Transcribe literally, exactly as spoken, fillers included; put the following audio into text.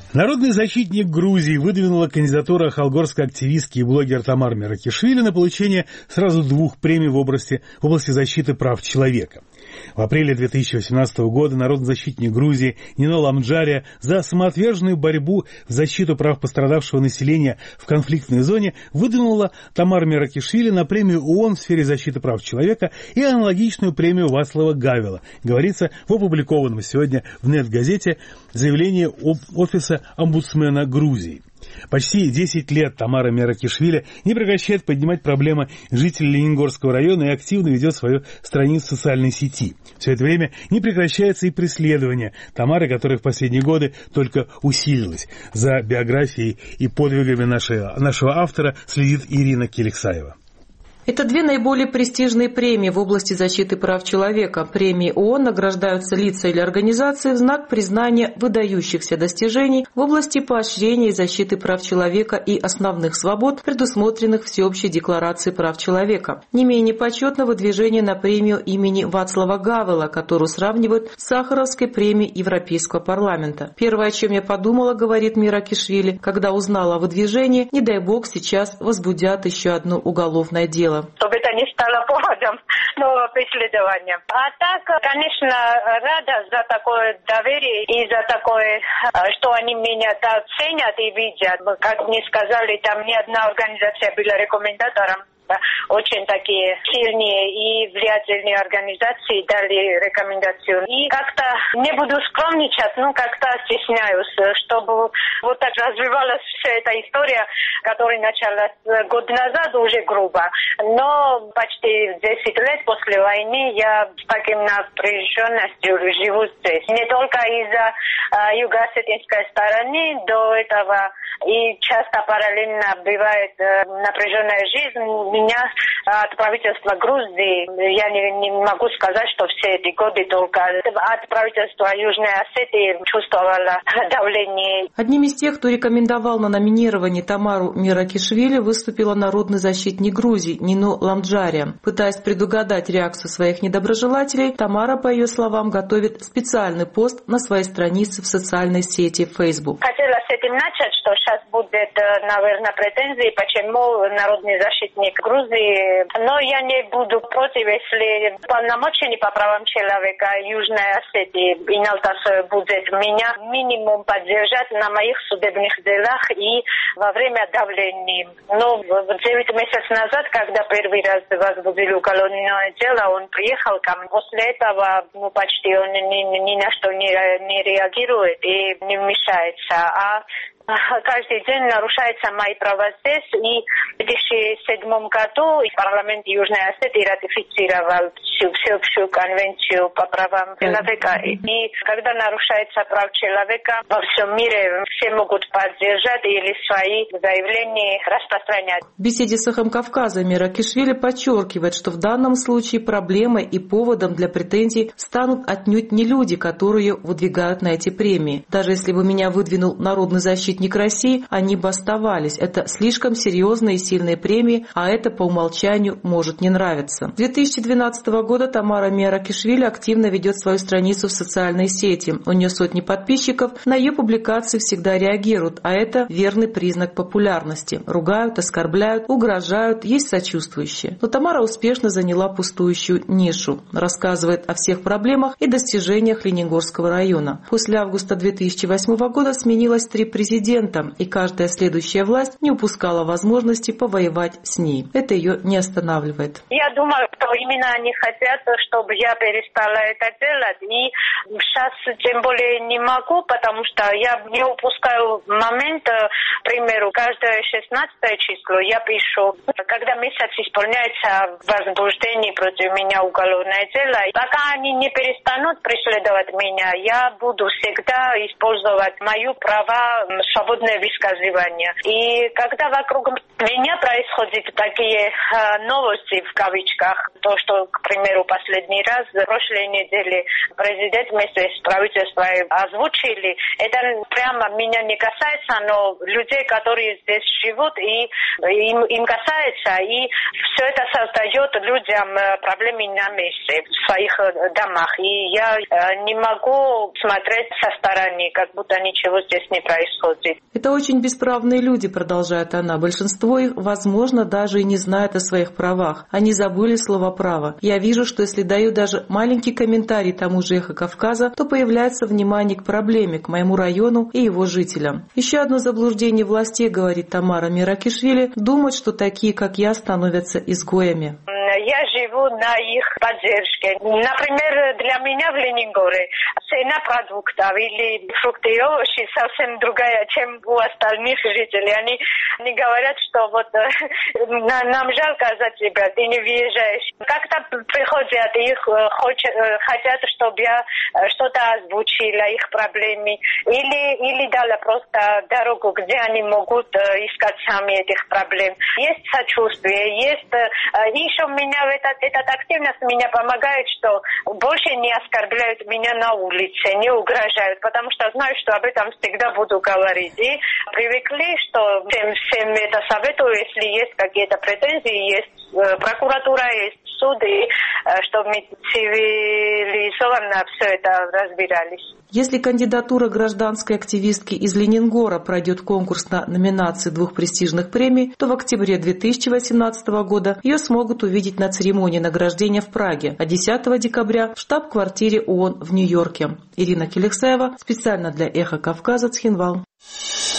Народный защитник Грузии выдвинула кандидатуру халгорской активистки и блогера Тамары Меракишвили на получение сразу двух премий в области, в области защиты прав человека. В апреле две тысячи восемнадцатого года народный защитник Грузии Нино Ламджария за самоотверженную борьбу в защиту прав пострадавшего населения в конфликтной зоне выдвинула Тамару Меракишвили на премию ООН в сфере защиты прав человека и аналогичную премию Вацлава Гавела, говорится в опубликованном сегодня в Нет-газете заявлении офиса омбудсмена Грузии. Почти десять лет Тамара Меракишвили не прекращает поднимать проблемы жителей Лениногорского района и активно ведет свою страницу в социальной сети. Все это время не прекращается и преследование Тамары, которое в последние годы только усилилось. За биографией и подвигами нашего, нашего автора следит Ирина Келексаева. Это две наиболее престижные премии в области защиты прав человека. Премии ООН награждаются лица или организации в знак признания выдающихся достижений в области поощрения и защиты прав человека и основных свобод, предусмотренных Всеобщей декларацией прав человека. Не менее почетно выдвижение на премию имени Вацлава Гавела, которую сравнивают с Сахаровской премией Европейского парламента. Первое, о чем я подумала, говорит Меракишвили, когда узнала о выдвижении, не дай бог сейчас возбудят еще одно уголовное дело. Чтобы это не стало поводом нового преследования. А так, конечно, рада за такое доверие и за такое, что они меня так ценят и видят. Как мне сказали, там ни одна организация была рекомендатором. Очень такие сильные и влиятельные организации дали рекомендацию. И как-то не буду скромничать, но как-то стесняюсь, чтобы вот так развивалась вся эта история, которая началась год назад уже грубо. Но почти десять лет после войны я с таким напряженностью живу здесь. Не только из-за э, юго-осетинской стороны до этого, и часто параллельно бывает э, напряженная жизнь. Меня от правительства Грузии, я не, не могу сказать, что все эти годы только от правительства Южной Осетии чувствовала давление. Одним из тех, кто рекомендовал на номинирование Тамару Меракишвили, выступила народный защитник Грузии Нино Ламджария. Пытаясь предугадать реакцию своих недоброжелателей, Тамара, по ее словам, готовит специальный пост на своей странице в социальной сети Facebook. Хотела с этим начать, что сейчас будет, наверное, претензии, почему народный защитник Грузии, но я не буду против, если полномочия по правам человека Южной Осетии и Налтасой будет меня минимум поддержать на моих судебных делах и во время давления. Но девять месяцев назад, когда первый раз возбудили уголовное дело, он приехал ко мне. После этого ну, почти он ни, ни на что не, не реагирует и не вмешается. А каждый день нарушаются мои права здесь. И в две тысячи седьмом году парламент Южной Осетии ратифицировал всю всеобщую конвенцию по правам человека. И когда нарушается прав человека во всем мире, все могут поддержать или свои заявления распространять. В беседе с «Эхом Кавказа» Меракишвили подчеркивает, что в данном случае проблемой и поводом для претензий станут отнюдь не люди, которые выдвигают на эти премии. Даже если бы меня выдвинул народный защитник России, они бы оставались. Это слишком серьезные и сильные премии, а это по умолчанию может не нравиться. С две тысячи двенадцатого года Тамара Меракишвили активно ведет свою страницу в социальной сети. У нее сотни подписчиков, на ее публикации всегда реагируют, а это верный признак популярности. Ругают, оскорбляют, угрожают, есть сочувствующие. Но Тамара успешно заняла пустующую нишу, рассказывает о всех проблемах и достижениях Лениногорского района. После августа две тысячи восьмого года сменилось три президента, и каждая следующая власть не упускала возможности повоевать с ней. Это ее не останавливает. Я думаю, что именно они хотят, чтобы я перестала это делать. И сейчас тем более не могу, потому что я не упускаю момент, к примеру, каждое шестнадцатое число я пишу, когда месяц исполняется возбуждение против меня уголовное дело. Пока они не перестанут преследовать меня, я буду всегда использовать мои права свободное высказывание. И когда вокруг меня происходят такие э, новости, в кавычках, то, что, к примеру, последний раз в прошлой неделе президент вместе с правительством озвучили, это прямо меня не касается, но людей, которые здесь живут, и им, им касается, и все это создает людям проблемы на месте, в своих домах. И я э, не могу смотреть со стороны, как будто ничего здесь не происходит. Это очень бесправные люди, продолжает она. Большинство их, возможно, даже и не знает о своих правах. Они забыли слово «право». Я вижу, что если даю даже маленький комментарий тому же «Эхо Кавказа», то появляется внимание к проблеме, к моему району и его жителям. Еще одно заблуждение властей, говорит Тамара Меракишвили, думать, что такие, как я, становятся изгоями. Я живу на их поддержке. Например, для меня в Ленингоре цена продуктов или фрукты и овощи совсем другая, чем у остальных жителей. Они, они говорят, что вот нам жалко за тебя, ты не въезжаешь. Как-то приходят и их хочет, хотят, чтобы я что-то озвучила, их проблемы. Или, или дала просто дорогу, где они могут искать сами этих проблем. Есть сочувствие, есть еще меня эта, эта активность меня помогает, что больше не оскорбляют меня на улице, не угрожают, потому что знаю, что об этом всегда буду говорить. И привыкли, что всем, всем это советую, если есть какие-то претензии, есть прокуратура, есть суд, и чтобы мы цивилизованно все это разбирались. Если кандидатура гражданской активистки из Ленингора пройдет конкурс на номинации двух престижных премий, то в октябре две тысячи восемнадцатого года ее смогут увидеть на церемонии награждения в Праге, а десятого декабря в штаб-квартире ООН в Нью-Йорке. Ирина Келексаева специально для «Эхо Кавказа», Цхинвал.